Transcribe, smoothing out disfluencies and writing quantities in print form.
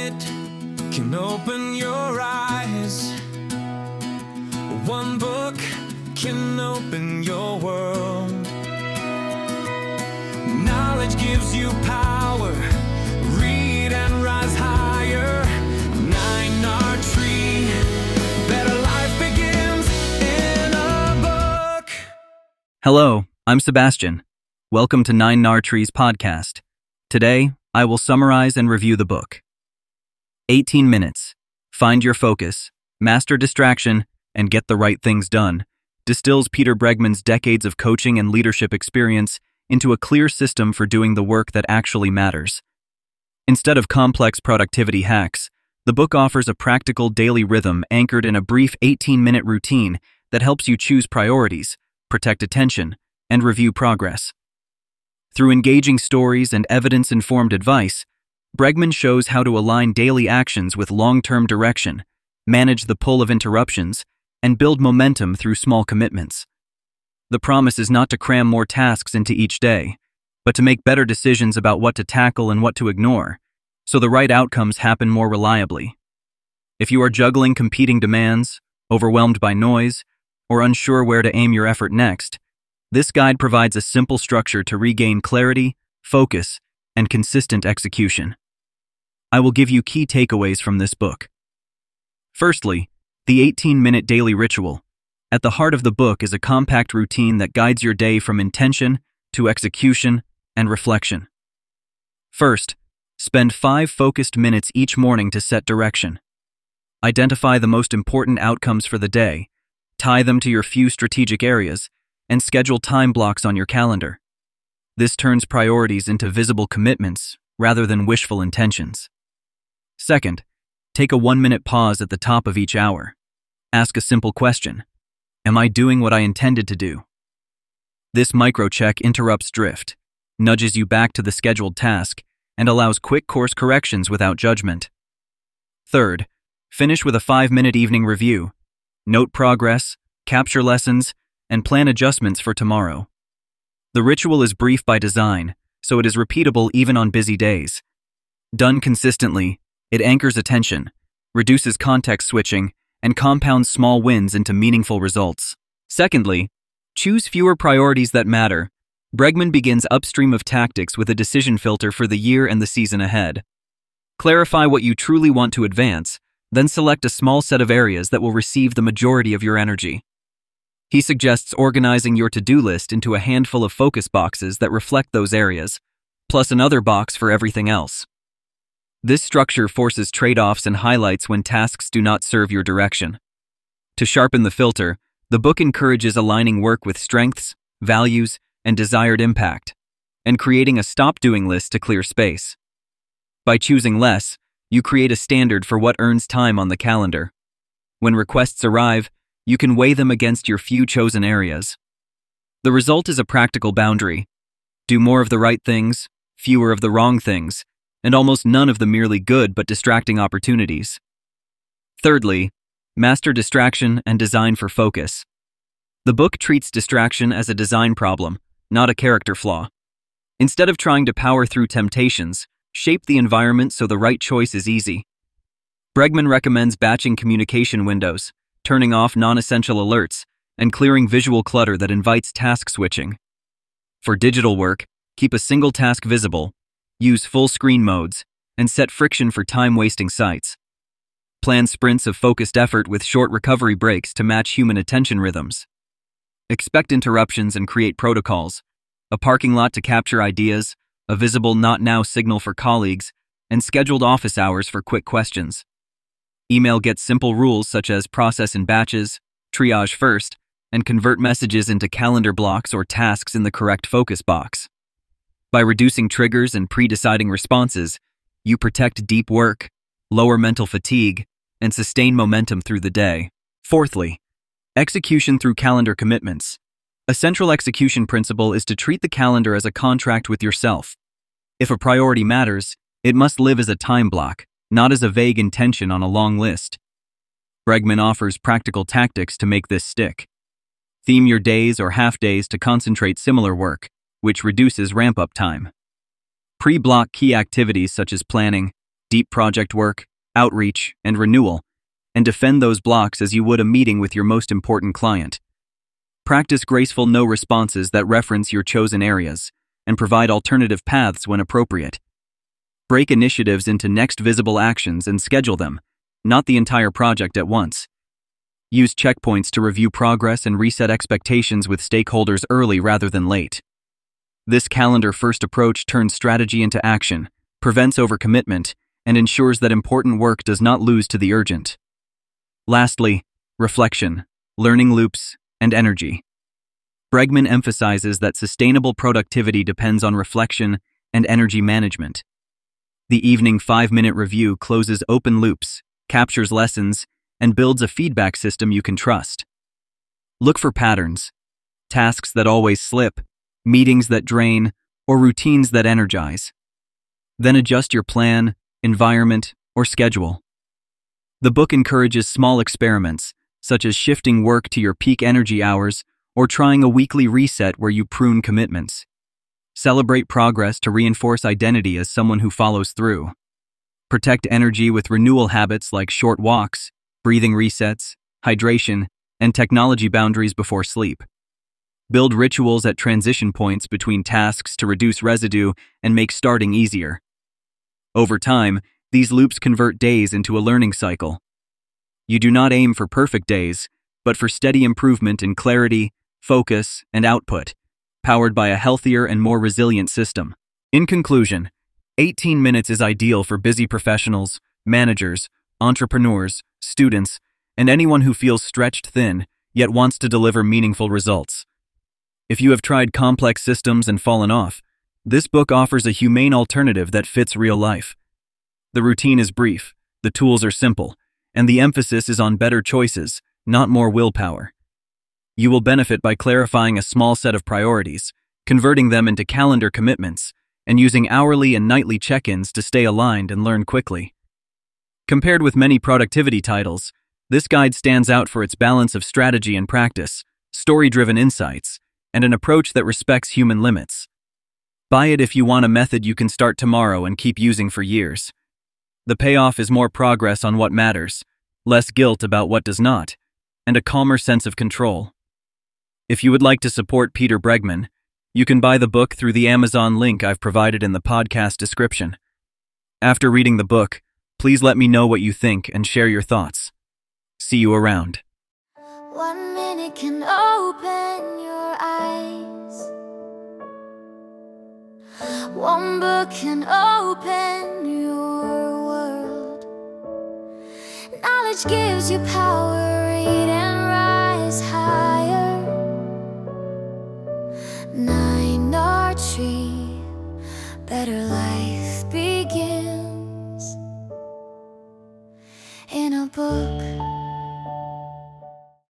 minute can open your eyes. One book can open your world. Knowledge gives you power. Read and rise higher. 9R Tree. Better life begins in a book. Hello, I'm Sebastian. Welcome to 9R Tree's podcast. Today, I will summarize and review the book. 18 minutes. Find your focus, master distraction, and get the right things done distills Peter Bregman's decades of coaching and leadership experience into a clear system for doing the work that actually matters. Instead of complex productivity hacks, the book offers a practical daily rhythm anchored in a brief 18-minute routine that helps you choose priorities, protect attention, and review progress. Through engaging stories and evidence-informed advice, Bregman shows how to align daily actions with long-term direction, manage the pull of interruptions, and build momentum through small commitments. The promise is not to cram more tasks into each day, but to make better decisions about what to tackle and what to ignore, so the right outcomes happen more reliably. If you are juggling competing demands, overwhelmed by noise, or unsure where to aim your effort next, this guide provides a simple structure to regain clarity, focus, and consistent execution. I will give you key takeaways from this book. Firstly, the 18-minute daily ritual. At the heart of the book is a compact routine that guides your day from intention to execution and reflection. First, spend 5 focused minutes each morning to set direction. Identify the most important outcomes for the day, tie them to your few strategic areas, and schedule time blocks on your calendar. This turns priorities into visible commitments rather than wishful intentions. Second, take a 1-minute pause at the top of each hour. Ask a simple question. Am I doing what I intended to do? This micro-check interrupts drift, nudges you back to the scheduled task, and allows quick course corrections without judgment. Third, finish with a 5-minute evening review. Note progress, capture lessons, and plan adjustments for tomorrow. The ritual is brief by design, so it is repeatable even on busy days. Done consistently, it anchors attention, reduces context switching, and compounds small wins into meaningful results. Secondly, choose fewer priorities that matter. Bregman begins upstream of tactics with a decision filter for the year and the season ahead. Clarify what you truly want to advance, then select a small set of areas that will receive the majority of your energy. He suggests organizing your to-do list into a handful of focus boxes that reflect those areas, plus another box for everything else. This structure forces trade-offs and highlights when tasks do not serve your direction. To sharpen the filter, the book encourages aligning work with strengths, values, and desired impact, and creating a stop-doing list to clear space. By choosing less, you create a standard for what earns time on the calendar. When requests arrive, you can weigh them against your few chosen areas. The result is a practical boundary. Do more of the right things, fewer of the wrong things, and almost none of the merely good but distracting opportunities. Thirdly, master distraction and design for focus. The book treats distraction as a design problem, not a character flaw. Instead of trying to power through temptations, shape the environment so the right choice is easy. Bregman recommends batching communication windows, turning off non-essential alerts, and clearing visual clutter that invites task switching. For digital work, keep a single task visible, use full screen modes, and set friction for time-wasting sites. Plan sprints of focused effort with short recovery breaks to match human attention rhythms. Expect interruptions and create protocols, a parking lot to capture ideas, a visible not now signal for colleagues, and scheduled office hours for quick questions. Email gets simple rules such as process in batches, triage first, and convert messages into calendar blocks or tasks in the correct focus box. By reducing triggers and pre-deciding responses, you protect deep work, lower mental fatigue, and sustain momentum through the day. Fourthly, execution through calendar commitments. A central execution principle is to treat the calendar as a contract with yourself. If a priority matters, it must live as a time block, not as a vague intention on a long list. Bregman offers practical tactics to make this stick. Theme your days or half-days to concentrate similar work, which reduces ramp-up time. Pre-block key activities such as planning, deep project work, outreach, and renewal, and defend those blocks as you would a meeting with your most important client. Practice graceful no responses that reference your chosen areas, and provide alternative paths when appropriate. Break initiatives into next visible actions and schedule them, not the entire project at once. Use checkpoints to review progress and reset expectations with stakeholders early rather than late. This calendar-first approach turns strategy into action, prevents overcommitment, and ensures that important work does not lose to the urgent. Lastly, reflection, learning loops, and energy. Bregman emphasizes that sustainable productivity depends on reflection and energy management. The evening 5-minute review closes open loops, captures lessons, and builds a feedback system you can trust. Look for patterns, tasks that always slip, meetings that drain, or routines that energize. Then adjust your plan, environment, or schedule. The book encourages small experiments, such as shifting work to your peak energy hours or trying a weekly reset where you prune commitments. Celebrate progress to reinforce identity as someone who follows through. Protect energy with renewal habits like short walks, breathing resets, hydration, and technology boundaries before sleep. Build rituals at transition points between tasks to reduce residue and make starting easier. Over time, these loops convert days into a learning cycle. You do not aim for perfect days, but for steady improvement in clarity, focus, and output, powered by a healthier and more resilient system. In conclusion, 18 minutes is ideal for busy professionals, managers, entrepreneurs, students, and anyone who feels stretched thin, yet wants to deliver meaningful results. If you have tried complex systems and fallen off, this book offers a humane alternative that fits real life. The routine is brief, the tools are simple, and the emphasis is on better choices, not more willpower. You will benefit by clarifying a small set of priorities, converting them into calendar commitments, and using hourly and nightly check-ins to stay aligned and learn quickly. Compared with many productivity titles, this guide stands out for its balance of strategy and practice, story-driven insights, and an approach that respects human limits. Buy it if you want a method you can start tomorrow and keep using for years. The payoff is more progress on what matters, less guilt about what does not, and a calmer sense of control. If you would like to support Peter Bregman, you can buy the book through the Amazon link I've provided in the podcast description. After reading the book, please let me know what you think and share your thoughts. See you around. 1 minute can open your eyes. 1 book can open your world. Knowledge gives you power, read and rise higher. 9R Tree, better life begins in a book.